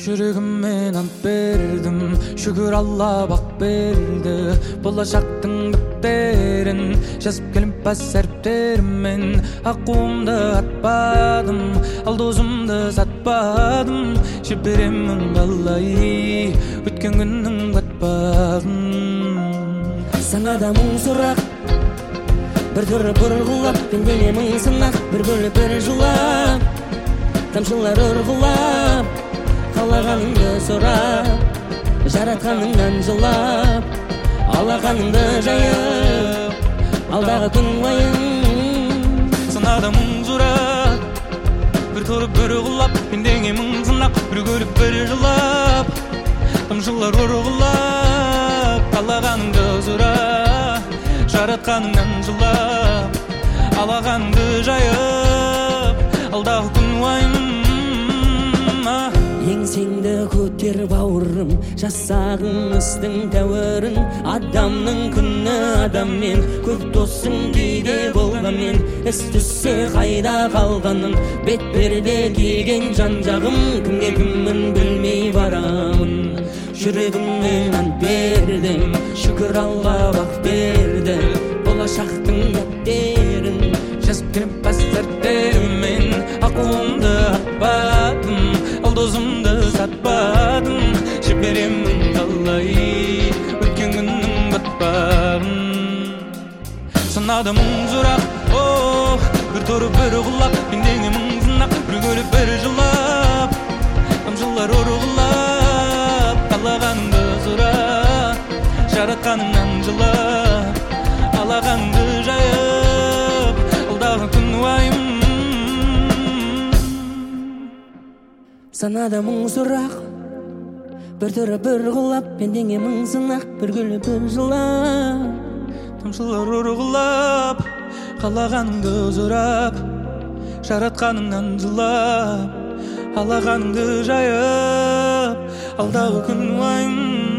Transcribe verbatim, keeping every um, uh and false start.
Жүрегіммен ант бердім, шүгір Алла бақ берді. Болашақтың біттерін жазып келіп бас әріптеріммен. Аққуымды атпадым, алдозымды сатпадым. Жіберемін қалай өткен күннің батпағын. Саңа да мың сұрақ, бір түрі бұрғылап, пендеме мың сынақ, бір бөліп бір жылап, тамшылар ұрғылап, қалағаныңды сұрап, жаратқаныңнан жылап, алақаныңды жайып, алдағы күн уайым. Санада мың сұрақ, бір тұрып бір ұғылап, пендеңе мың сынақ, бір көліп бір жылап, тамшылар ұрғылап, қалағаныңды сұрап, жаратқаныңнан жылап, алақаныңды жайып, алдағы күн уайым. Еңсеңді көтер бауырым, жасағың істің тәуірін. Адамның күні адаммен, көп досың кейде болғанмен. Іс түссе қайда қалғаның, бет перде киген жан жағым. Кімге кіммін білмей барамын. Жүрегіммен ант бердім, шүкір Алла бақ берді. Болашақтың біттерін жазып келіп бас әріптеріммен. Аққуымды атпадым, алдозымды сатпадым. Жіберемін қалай өткен күннің батпағын. Санада мың сұрақ, бір тұрып бір ұғылап, пендеңе мың сынақ, бір көліп бір жылап, тамшылар ұрғылап, қалағаныңды сұрап, жаратқаныңнан жылап, алақаныңды жайып, алдағы күн уайым. Санада мың сұрақ, бір түрі бір ғылап, пендеңе мың сынақ, бір күліп бір жылап, тамшылар ұрғылап, қалағаныңды сұрап, жаратқаныңнан жылап, алақаныңды жайып, алдағы күн уайым.